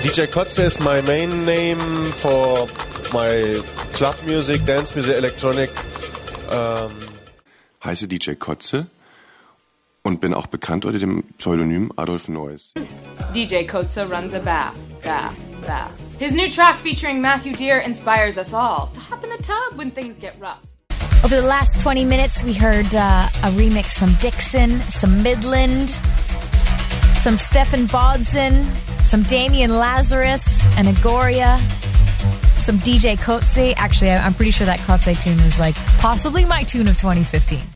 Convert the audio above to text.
DJ Kotze is my main name for my club music, dance music, electronic. Heiße DJ Kotze und bin auch bekannt unter dem Pseudonym Adolf Noyes. DJ Kotze runs a bath. His new track featuring Matthew Dear inspires us all to hop in the tub when things get rough. Over the last 20 minutes, we heard a remix from Dixon, some Midland, some Stefan Bodson, some Damian Lazarus, and Agoria, some DJ Kotze. Actually, I'm pretty sure that Kotze tune was like possibly my tune of 2015.